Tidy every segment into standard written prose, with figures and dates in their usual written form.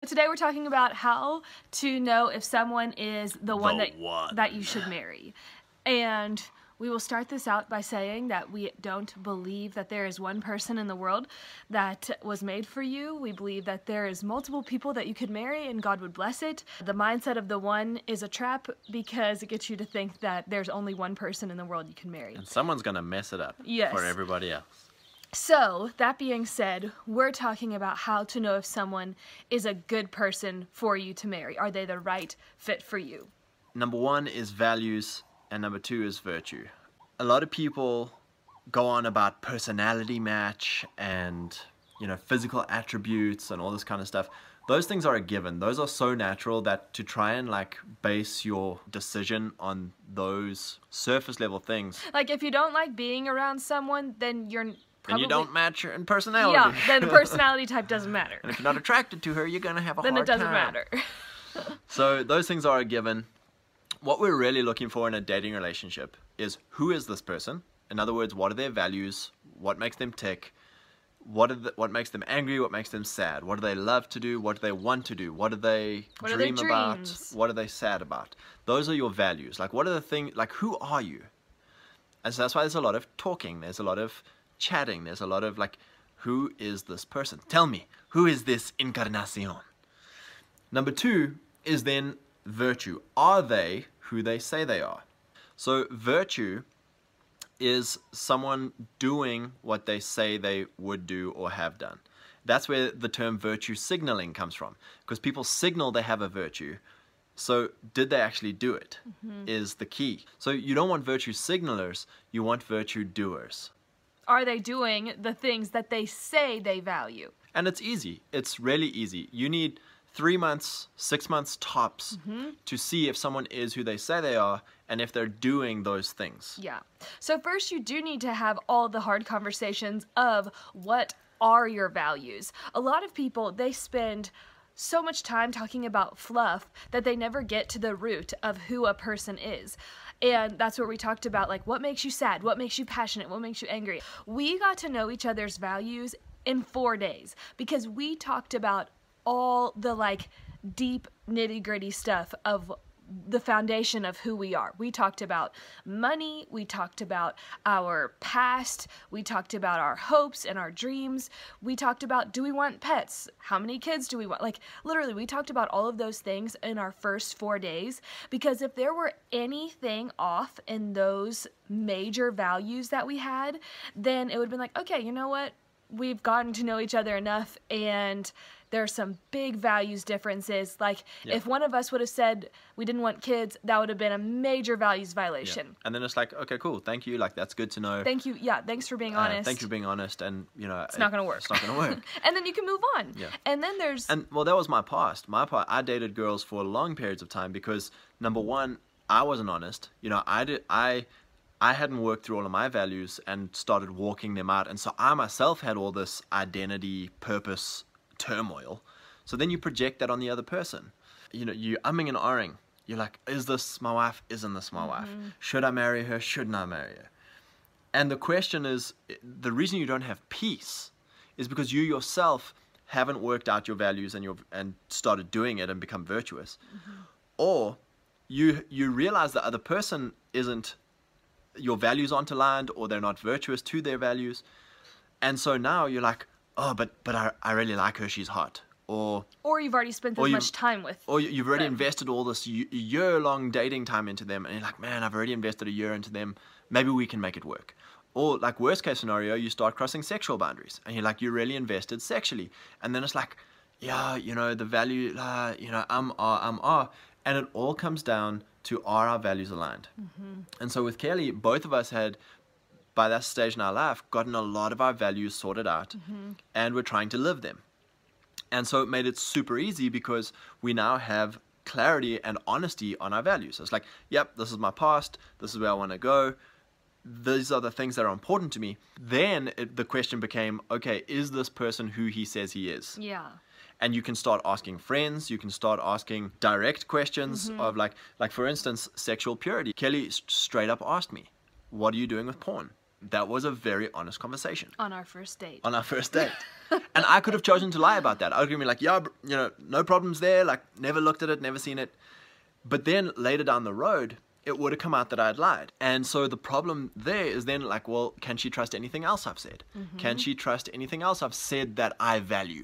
Today we're talking about how to know if someone is the one that you should marry. And we will start this out by saying that we don't believe that there is one person in the world that was made for you. We believe that there is multiple people that you could marry and God would bless it. The mindset of the one is a trap because it gets you to think that there's only one person in the world you can marry. And someone's gonna mess it up for everybody else. So, that being said, we're talking about how to know if someone is a good person for you to marry. Are they the right fit for you? Number one is values, and number two is virtue. A lot of people go on about personality match and, physical attributes and all this kind of stuff. Those things are a given. Those are so natural that to try and base your decision on those surface level things. Like if you don't like being around someone, then you're probably... And you don't match in personality. Yeah, then the personality type doesn't matter. And if you're not attracted to her, you're going to have a hard time. Then it doesn't matter. So those things are a given. What we're really looking for in a dating relationship is, who is this person? In other words, what are their values? What makes them tick? What makes them angry? What makes them sad? What do they love to do? What do they want to do? What do they dream about? What are they sad about? Those are your values. What are the things, who are you? And so that's why there's a lot of talking. There's a lot of chatting. There's a lot of who is this person? Tell me, who is this Encarnacion? Number two is then virtue. Are they who they say they are? So virtue is someone doing what they say they would do or have done. That's where the term virtue signaling comes from, because people signal they have a virtue. So did they actually do it? Is the key. So you don't want virtue signalers, you want virtue doers. Are they doing the things that they say they value? And it's easy. It's really easy. You need 3 months, 6 months tops to see if someone is who they say they are and if they're doing those things. Yeah. So first you do need to have all the hard conversations of what are your values. A lot of people, they spend so much time talking about fluff that they never get to the root of who a person is. And that's where we talked about what makes you sad, what makes you passionate, what makes you angry. We got to know each other's values in 4 days because we talked about all the deep nitty-gritty stuff of the foundation of who we are. We talked about money, we talked about our past, we talked about our hopes and our dreams, we talked about, do we want pets? How many kids do we want? Literally, we talked about all of those things in our first 4 days, because if there were anything off in those major values that we had, then it would have been okay, you know what? We've gotten to know each other enough, and there are some big values differences. If one of us would have said we didn't want kids, that would have been a major values violation. Yeah. And then it's okay, cool, thank you, that's good to know. Thank you, yeah, thanks for being honest. Thank you for being honest, and, it's not going to work. It's not going to work. And then you can move on. Yeah. And then there's... And, well, that was my past. I dated girls for long periods of time because, number one, I wasn't honest. I hadn't worked through all of my values and started walking them out. And so I myself had all this identity, purpose, turmoil. So then you project that on the other person. You're umming and ahhing. You're like, is this my wife? Isn't this my wife? Should I marry her? Shouldn't I marry her? And the question is, the reason you don't have peace is because you yourself haven't worked out your values and started doing it and become virtuous. Or you realize the other person isn't, your values aren't aligned, or they're not virtuous to their values, and so now you're like, oh, but I really like her, she's hot, or you've already spent this much time with, or you've already invested all this year-long dating time into them, and you're like, man, I've already invested a year into them, maybe we can make it work. Or worst case scenario, you start crossing sexual boundaries, and you're really invested sexually, and then it's yeah, the value, and it all comes down to, are our values aligned? And so with Kelly, both of us had, by that stage in our life, gotten a lot of our values sorted out, and we're trying to live them. And so it made it super easy because we now have clarity and honesty on our values. So it's yep, this is my past, this is where I want to go, these are the things that are important to me. Then the question became, okay, is this person who he says he is? Yeah. And you can start asking friends, you can start asking direct questions of for instance, sexual purity. Kelly straight up asked me, what are you doing with porn? That was a very honest conversation. On our first date. On our first date. And I could have chosen to lie about that. I could be like, yeah, no problems there. Like, never looked at it, never seen it. But then later down the road, it would have come out that I had lied. And so the problem there is then like, well, can she trust anything else I've said? Can she trust anything else I've said that I value?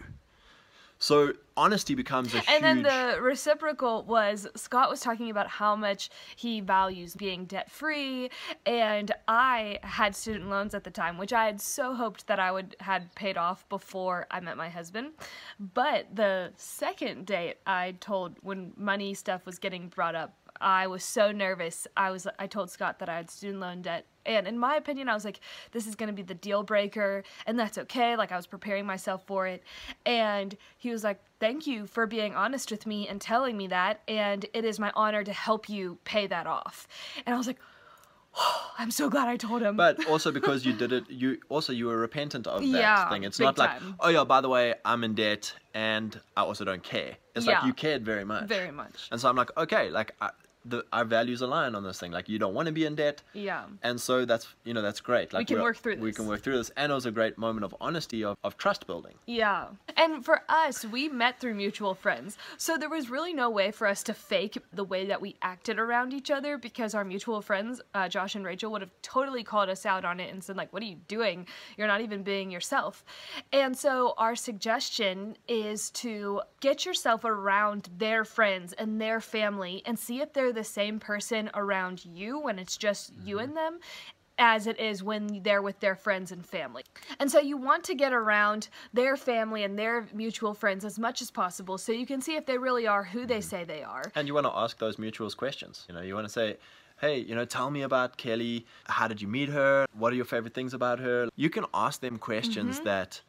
So honesty becomes a huge... And then the reciprocal was, Scott was talking about how much he values being debt-free, and I had student loans at the time, which I had so hoped that I had paid off before I met my husband. But the second date I told, when money stuff was getting brought up, I was so nervous. I told Scott that I had student loan debt. And in my opinion, I was like, this is going to be the deal breaker, and that's okay. Like, I was preparing myself for it. And he was like, thank you for being honest with me and telling me that. And it is my honor to help you pay that off. And I was like, oh, I'm so glad I told him. But also because you did it, you were repentant of that Yeah, thing. It's big not like, time. oh yeah, by the way, I'm in debt and I also don't care. It's like Yeah. you cared very much. Very much. And so I'm like, okay, like our values align on this thing. Like, you don't want to be in debt. Yeah. And so that's great. Like, can work through We this. can work through this. And it was a great moment of honesty, of trust building. Yeah. And for us, we met through mutual friends. So there was really no way for us to fake the way that we acted around each other, because our mutual friends, Josh and Rachel, would have totally called us out on it and said, like, what are you doing? You're not even being yourself. And so our suggestion is to get yourself around their friends and their family and see if they're the same person around you when it's just you and them, as it is when they're with their friends and family. And so you want to get around their family and their mutual friends as much as possible so you can see if they really are who they say they are. And you want to ask those mutuals questions. You want to say, hey, tell me about Kelly. How did you meet her? What are your favorite things about her? You can ask them questions that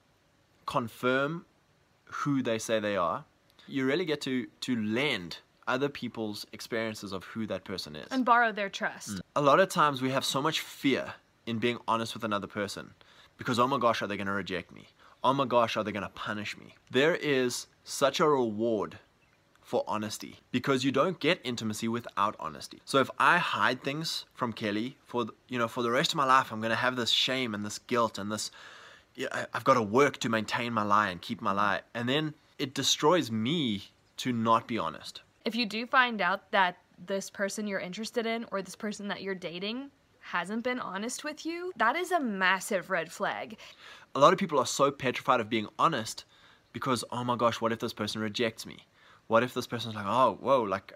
confirm who they say they are. You really get to lend other people's experiences of who that person is. And borrow their trust. A lot of times we have so much fear in being honest with another person because, oh my gosh, are they going to reject me? Oh my gosh, are they going to punish me? There is such a reward for honesty because you don't get intimacy without honesty. So if I hide things from Kelly for the rest of my life, I'm going to have this shame and this guilt and this, I've got to work to maintain my lie and keep my lie. And then it destroys me to not be honest. If you do find out that this person you're interested in or this person that you're dating hasn't been honest with you, that is a massive red flag. A lot of people are so petrified of being honest because, oh my gosh, what if this person rejects me? What if this person's like, oh, whoa, like,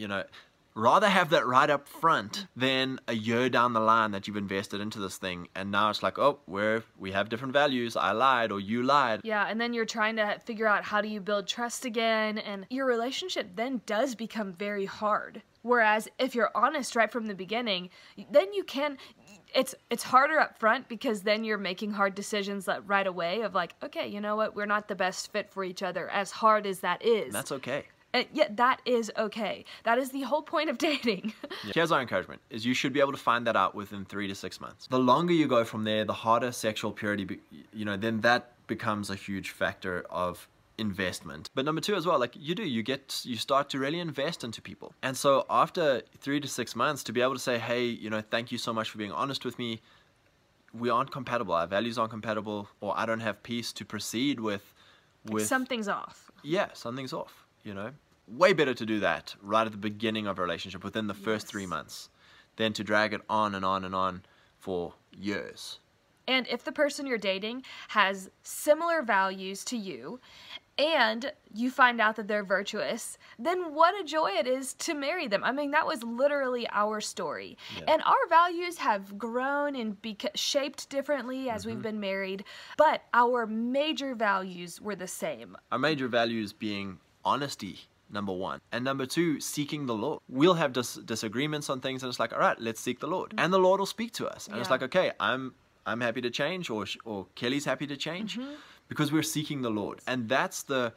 rather have that right up front than a year down the line that you've invested into this thing. And now it's like, oh, we have different values. I lied or you lied. Yeah, and then you're trying to figure out how do you build trust again. And your relationship then does become very hard. Whereas if you're honest right from the beginning, then you can... It's harder up front because then you're making hard decisions right away of like, okay, you know what? We're not the best fit for each other, as hard as that is. That's okay. Yeah, that is okay. That is the whole point of dating. Here's our encouragement, is you should be able to find that out within 3 to 6 months. The longer you go from there, the harder sexual purity, then that becomes a huge factor of investment. But number 2 as well, like you start to really invest into people. And so after 3 to 6 months, to be able to say, hey, thank you so much for being honest with me. We aren't compatible. Our values aren't compatible, or I don't have peace to proceed with Something's off. Yeah, something's off, Way better to do that right at the beginning of a relationship, within the first 3 months, than to drag it on and on and on for years. And if the person you're dating has similar values to you, and you find out that they're virtuous, then what a joy it is to marry them. I mean, that was literally our story. Yeah. And our values have grown and shaped differently as we've been married, but our major values were the same. Our major values being honesty, number 1. And number 2, seeking the Lord. We'll have disagreements on things, and it's like, all right, let's seek the Lord. And the Lord will speak to us. And it's like, okay, I'm happy to change, or Kelly's happy to change, because we're seeking the Lord. And that's the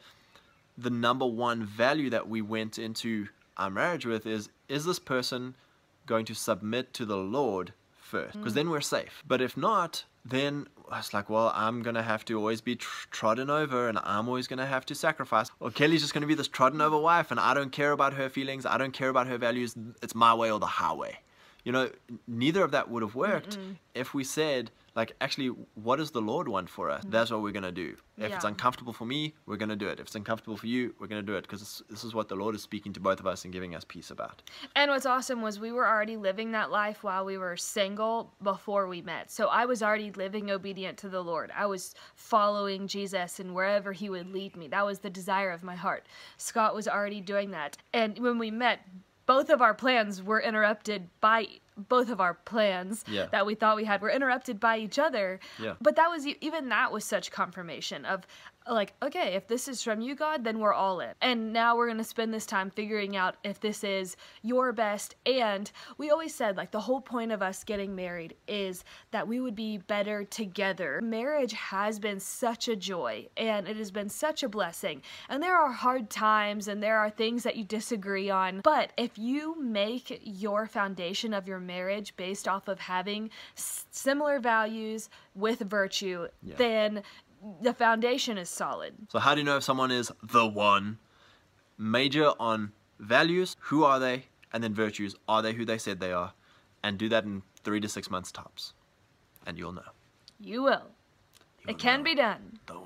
number 1 value that we went into our marriage with is this person going to submit to the Lord first? Because then we're safe. But if not, then it's like, well, I'm going to have to always be trodden over, and I'm always going to have to sacrifice. Or Kelly's just going to be this trodden over wife, and I don't care about her feelings. I don't care about her values. It's my way or the highway. Neither of that would have worked if we said, like, actually, what does the Lord want for us? That's what we're going to do. If it's Yeah. uncomfortable for me, we're going to do it. If it's uncomfortable for you, we're going to do it, because this is what the Lord is speaking to both of us and giving us peace about. And what's awesome was we were already living that life while we were single before we met. So I was already living obedient to the Lord. I was following Jesus and wherever he would lead me. That was the desire of my heart. Scott was already doing that. And when we met, both of our plans were interrupted by both of our plans Yeah. that we thought we had were interrupted by each other. Yeah. But that was, even that was such confirmation of, like, okay, if this is from you, God, then we're all in. And now we're going to spend this time figuring out if this is your best. And we always said, like, the whole point of us getting married is that we would be better together. Marriage has been such a joy, and it has been such a blessing. And there are hard times, and there are things that you disagree on. But if you make your foundation of your marriage based off of having similar values with virtue, Yeah. then the foundation is solid. So how do you know if someone is the one? Major on values, who are they? And then virtues, are they who they said they are? And do that in 3 to 6 months tops. And you'll know. You will. You'll It can know be done. the